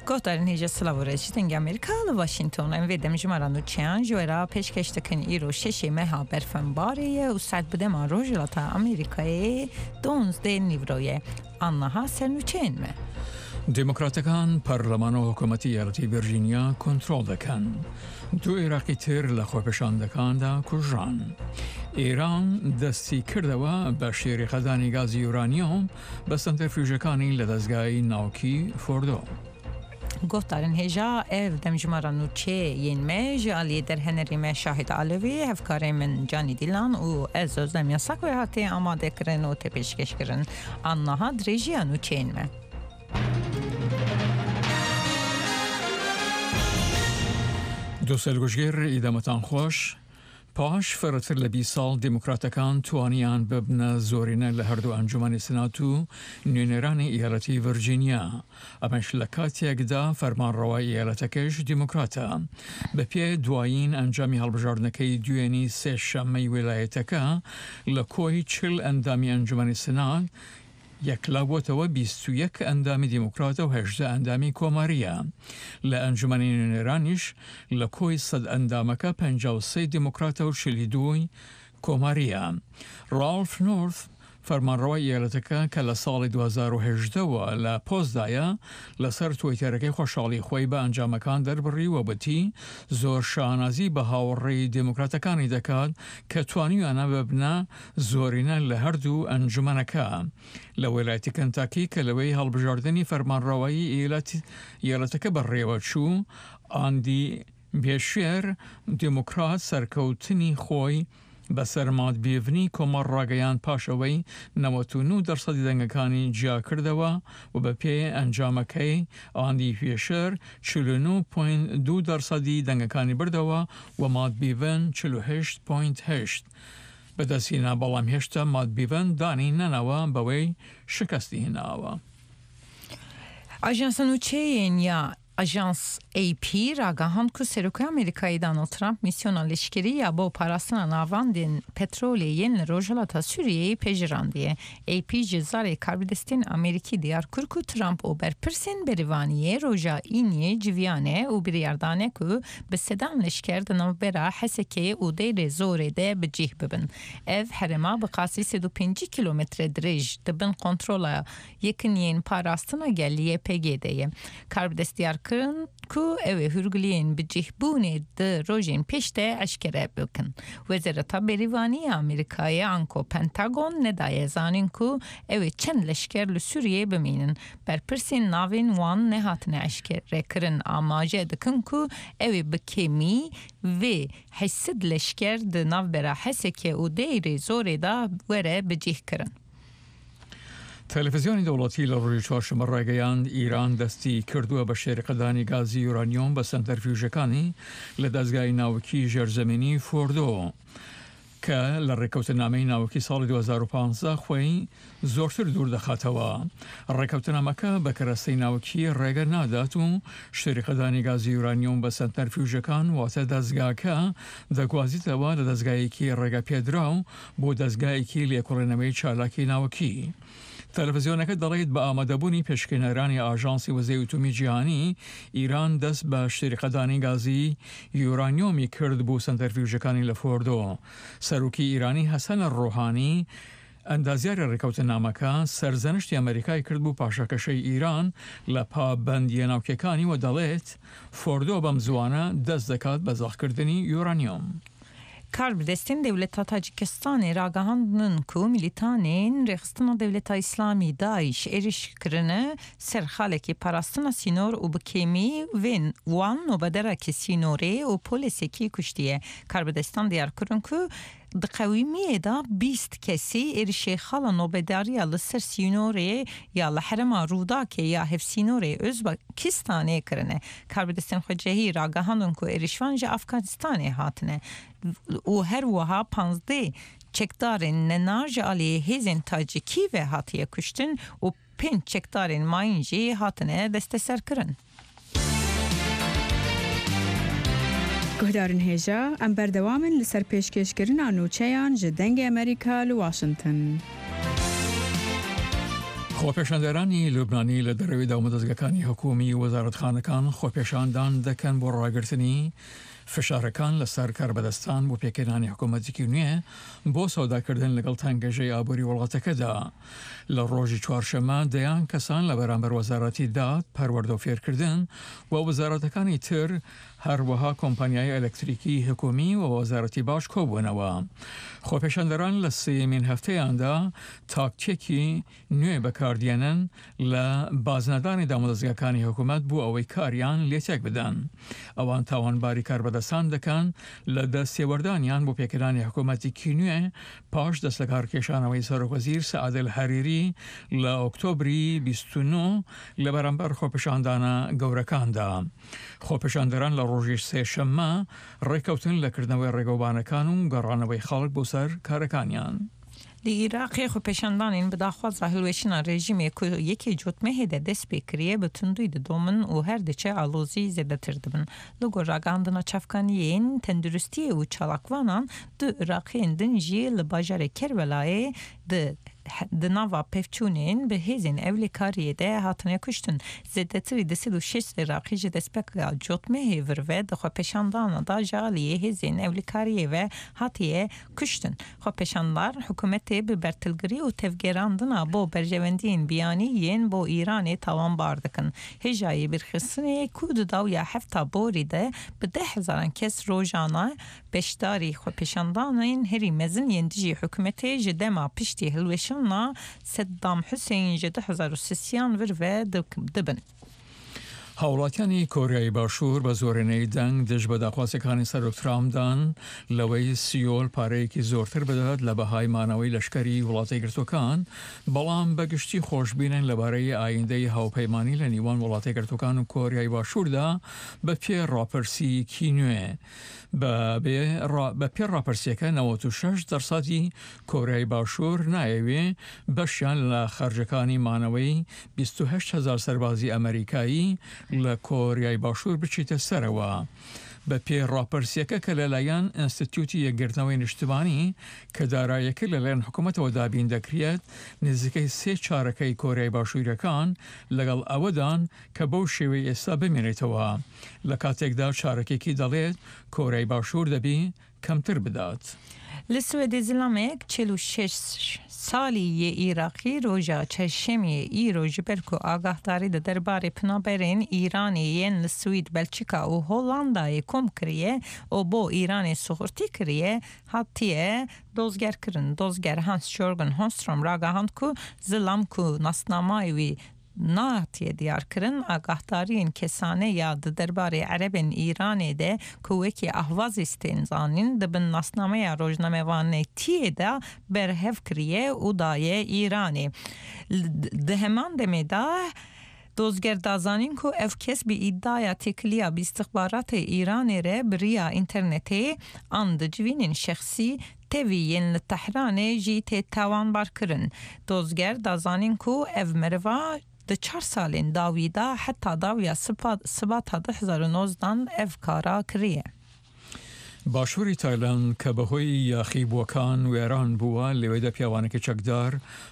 گفتن هیچ سلاوری تنگ آمریکا و واشنگتن ام ویدم جمرانو چیان جورا پیشکش تکن ایرو ششی مها برفن باریه و ساعت بده ما روزلات آمریکایی 12 نیورویه آنها سرنوچین me. دموکراتەکان پەرلەمان و حکوومەتی یارەتی ڤیرجینیا کۆنتڕۆڵ دەکەن. دوو عێراقی تر لە خۆپیشاندەکاندا کوژران. ئێران دەستی کردەوە بە شێریقەدانی گازی یورانیۆم بە سەنترفیوژەکانی لە دەستگای ناوکی فۆردۆ. گفتن هیچا اف دم جمرانو چه ین مج علی در هنری مه شاهد علوی هفکار من جانی دیلان و از دم یاسک و هاتی آماده کرن و تپیشکش کرن آنها دریجیانو چین مه. دو سەرگۆشتگێر ئیدەمەتان خۆش، پاش فەرەتر لە 20 ساڵ دموکراتەکان توانیان ببنە زۆرینە لە هەردوو ئەنجومەنی سنات و نوێنەرانی ئیالەتی ڤیرجینیا، ئەمەش لە کاتێکدا فەرمانڕەوای ئیالەتەکەش دموکراتە. بە پێ دوایین ئەنجامی هەڵبژاردنەکەی دوێنی سێشەممەی ویلایەتەکە لە کۆی 40 ئەندامی ئەنجومەنی سنات یەکلابووتەوە 21 ئەندامی دیموکراتە و 18 ئەندامی کۆماریە. لە ئەنجومەنی نوێنەرانیش لە کۆی 100 ئەندامەکە 53 دیموکراتە و 42 کۆماریە. ڕالف نۆرث فەرمانڕەوای ئیالەتەکە کە لە ساڵی 2018ەوە لە پۆستدایە لەسەر تویتەرەکەی خۆشحاڵی خۆی بە ئەنجامەکان دەربڕی و بەتی زۆر شانازی بە هاوڕێی دموکراتەکانی دەکات کە توانیویانە ببنە زۆرینە لە هەردوو ئەنجومەنەکە. لە ویلایەتی کەنتاکی کە لەوەی هەڵبژاردننی فەرمانڕەوایی ئیالەتەکە بەڕێوە چوو، ئاندی بێشێر دموکرات سەرکەوتنی خۆی بە سەرمادبیڤنی کۆمەڵ ڕاگەیان پاشەوەی 99% دەنگەکانی جیا کردەوە و بە پێی ئەنجامەکەی ئاندی پێشەر 49.2% دەنگەکانی بردەوە و مادبیڤن 48.8. بەدەستهێنا بەڵام هێشتا مادبیڤن دانی نەنەوە بەوەی شکستی هێناوە. آژانس نوچین یا آژانس AP راگهاند که سروک آمریکایی دانالد ترامپ میسیون لشکری یا با پاراستن ناواندین پترولیین روجلات سوریه پیجراندیه. AP جزاره کاربدستین آمریکی دیار کرد ترامپ او برپرسین بریوانیه روجا اینی جویانه او بریاردانه که به صدام لشکر دنو برا حسکه او دیر زوره ده بجیه ببن. اف حرما بقاسی 105 کیلومتر دریج دبن کنترولا یکنین پاراستنا گلیه پیگیده. کاربدست دیار کرن که اوه هرگلین بجیه بونه ده روژین پیشته اشکره بکن. وزارت بریوانی آمریکای آنکو پنتاگون ندای زانین که اوه چند لشکر لسوریه بمینن. برپرسین ناوین وان نهاتن اشکره کرن آماجه دکن که اوه بکیمی و حسد لشکر ده ناو برا حسه که او دیر زوره دا وره بجیه کرن. تەلەڤیزیۆنی دەوڵەتی لە ڕۆژی چوارشەممە ڕایگەیاند ئیران دەستی کردووە بە شێریقەدانی گازی یورانیۆم بە سەنتەرفیوژەکانی لە دەستگای ناوکی ژێرزەمینی فۆردۆ کە لە ڕێکەوتنامەی ناوکی ساڵی 2015 خۆی زۆرتر دوور دەخاتەوە. ڕێکەوتنامەکە بە کەرەستەی ناوکی ڕێگە نادات و شێریقەدانی گازی یورانیۆم بە سەنتەرفیوژەکان واتە دەستگاکە دەگوازیتەوە لە دەستگایەکی ڕێگە پێدراو بۆ دەستگایەکی لێکۆڵێنەوەی چالاکی ناوکی. تەلەڤیزیۆنەکە دەڵێت بە ئامادەبوونی پێشکەنەرانی ئاژانسی وەزەی ئۆتۆمی جیهانی ئیران دەست بە شێریقەدانی گازی یورانیۆمی کرد بۆ سەنتەرفیوژەکانی لە فۆردۆ. سەرۆکی ئیرانی هەسەن ڕۆحانی ئەندازیارە ڕێکەوتنامەکە سەرزەنشتی ئەمریکای کرد بوو پاشەکەشەی ئیران لە پابەندیە ناوکیەکانی و دەڵێت فۆردۆ بەم زوانە دەست دەکات بە زەخکردنی یورانیۆم. کاربدستین دولت تاجیکستان راگهاندن که میلیتانین رخستان دولت اسلامی داعش ایرش کرنه سرخالکی پاراستنا سینور و بکیمی وان و بدرک سینوره و پولیسی کی کشتیه. کاربدستان دیار کرن که دقویمیه دا 20 کسی ایرشی خالا نوبداری لسر سینوره یا لحرما رودا که یا هف سینوره ازبکستانه کرنه. کاربدستان خجهی راگهاندن که ایرشوان جا افغانستانه هاتنه و هر وها 15 چکدارین نناج علی هیزن تاجیکی و هاتیه کشتن و 5 چکدارین ماینجی هاتنه دست سر کرن. گهدارن هێژە ئەم بەردەوامن لەسەر پێشکەشکردنا نوچەیان ji dengê Amerîka li Washington. خۆپێشاندەرانی لوبنانی لە دەرەوەی داومەدەستگەکانی حکومی وەزارەتخانەکان خۆپێشاندان دەکەن بۆ ڕاگررتنی فشارەکان لەسەر کاربەدەستان بۆ پێکەنانی حکوومەتێکی نوێ بۆ سەوداکردن لەگەڵ تەنگەژەی ئابووری وڵاتەکەدا. لە ڕۆژی چوارشەمە دەیان کەسان لە بەرامبەر وەزارەتی داد پەروەردە و فێرکردن و وەزارەتەکانی تر هەروەها کۆمپانیای ئەلەکتریکی حکومی و وەزارەتی باش کۆبوونەوە. خۆپێشاندەران لە سێمین هەفتەیاندا تاکتێکی نوێ بەکاردێنن لە بازنەدانی دامەدەستگاکانی حکوومەت بۆ ئەوەی کاریان لێتێک بدەن. ئەوان تاوانباری کاربەدەستان دەکەن لە دەستێوەردانیان بۆ پێکردانی حکوومەتێکی نوێ پاش دەست لە کارکێشانەوەی سەرۆکوەزیر سەعاد الحەریری لە ئۆکتۆبری 29 لە بەرامبەر خۆپێشاندانە گەورەکاندا. خۆپێشاندەران لە ڕۆژی سێشەممە ڕێکەوتن لەکردنەوەی ڕێگەوبانەکان و گەڕانەوەی خەڵک بۆ سەر کارەکانیان. Li Iraqê xwepêşandanên bi daxwaza hilweşîna rejimê ku yekê cotmehê de dest pê kiriye bi tundûyê didomin û her diçe alozî zêdetir dibin. Li gor ragihandina çavkaniyên tenduristiyê û çalakvanan du Iraqên din jî li bajarê Kerbelayê di nava pevçûnên bi hêzên evlêkariyê de hatine kuştin. Zêdetirî di 36 Iraqî ji destpêka cotmehê vir ve di xwepêşandana da jaliyê hêzên evlêkariyê ve hatiye kuştin. Xwepêşandar hikûmetê bi bertilgirî û tevgerandina bo berjevendiyên biyanî yên bo Îranê tawanbar dikin. Hêjayê birxistinê ku di dawiya hefta borî de bi 10,000 kes rojana beşdarî xwepêşandanên herî mezin yên dijî hikûmetê ji dema piştî hilweşan Saddam Hüseyin ji 2003 vir ve dibin. هاوڵاتیانی کۆریایی باشوور بە زۆرینەی دەنگ دژ بە داخوازەکانی سەرۆکترامدان لەوەی سیۆل پارەیەکی زۆرتر بدات لە بەهای مانەوەی لەشکری وڵاتی گرتوەکان، بەڵام بەگشتی خۆشببینن لەبارەی ئایندەی هاوپەیمانی لە نیوان وڵاتی گرتوەکان و کۆریایی باشووردا بە پێ ڕاپەرسیەکی نوێ. بە پێ ڕاپەرسیەکە 96% کۆریایی باشوور نایەوێ بەشیان لە خەرجەکانی مانەوەی 28,000 سەربازی ئەمریکایی لە کۆریای باشوور بچیتە سەرەوە. بە پێ ڕاپەرسیەکە کە لەلایەن ئینستیتیوتی یەکگرتنەوەی نیشتمانی کە دارایەکە لەلایەن حکوومەتەوە دابین دەکرێت نزیکەی 3/4 کۆریای باشووریەکان لەگەڵ ئەوەدان کە بەو شێوەی ئێستا بمێنێتەوە، لە کاتێکدا چارەکێکی دەڵێت کۆریای باشوور دەبی کەمتر بدات. Li Swêdê zilamek 46 salî yê Iraqî roja çeşemê îro ji ber ku agahdari di derbarê pinaberên Îranê yên li Swîd, Belçîka û Hollandayê kom kiriye û bo Îranê suxurtî kiriye hatiye dozgerkirin. Dozger Hans Jørgen Holmström ragihand ku zilam ku nasnamayê wî natiye diyarkirin agahdariên kesane ya di derbarê Erebên Îranê de ku wekî ahvazî stênzanîn dibin nasnameya rojnamevanetiyê de berhev kiriye û daye Îranê. Di heman demê da dozger dazanîn ku ev kes bi îddia têkiliya bîstixbaratê Îranê re bi riya internetê an di civînên şexsî tevî yên li Tehranê jî tê tawanbar kirin. Dozger dazanîn ku ev meriva di 4 salên dawî da heta dawiya sibata 2019 ev kara kiriye. باشووری تایلند کە بەهۆی یاخیبووەکان وێران بووە لەوێدا پیاوانێکی چەکدار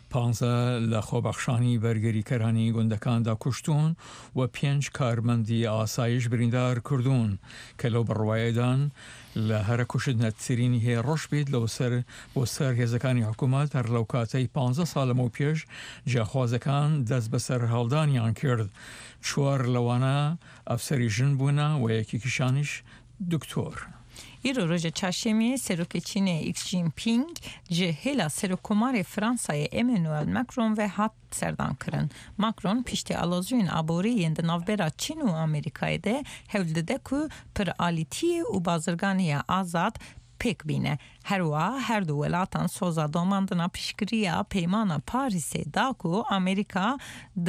15 لە خۆبەخشانی بەرگەریکەرانی گوندەکاندا کوشتون و 5 کارمەندی ئاسایش بریندار کردوون کە لەو بڕوایەدان لە هەرە کوشتنەترینی هەیە ڕۆژ بێت بۆ سەر هێزەکانی حکوومەت هەر لەو کاتەی 15 ساڵ لەمەو پێش جیاخوازەکان دەست بەسەر هەڵدانیان کرد. 4 لەوانە ئەفسەری ژن بوونە و یەکێکیشانیش دکتۆر. İro roja çarşemê serokê Çînê Xi Jinping ji hêla serokkomarê Fransayê Emmanuel Macron ve hat serdan kirin. Macron piştî aloziyên aborî yên di navbera Çîn û Amerîkayê de hewl dide ku pir alîtiyê û bazirganiya azad pêk bîne. Herwa her du welatan soza domandina piştgiriya peymana Parîsê da ku Amerîka di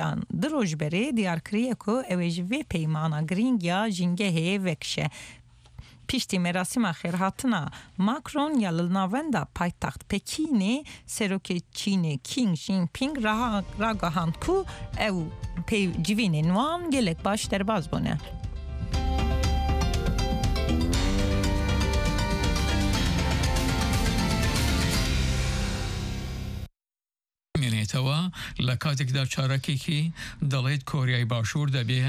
rojberê diyar kiriye ku ew ê ji vê peymana giringiya jîngehê vekişe. Piştî merasîma xêrhatina Macron ya li navenda paytaxt Pekînê serokê Çînê Xi Jinping ragihand ku ew civînên wan gelek baş derbas bûne. مێنێتەوە لە کاتێکدا چارەکێکی دەڵێت کۆریای باشوور دەبێ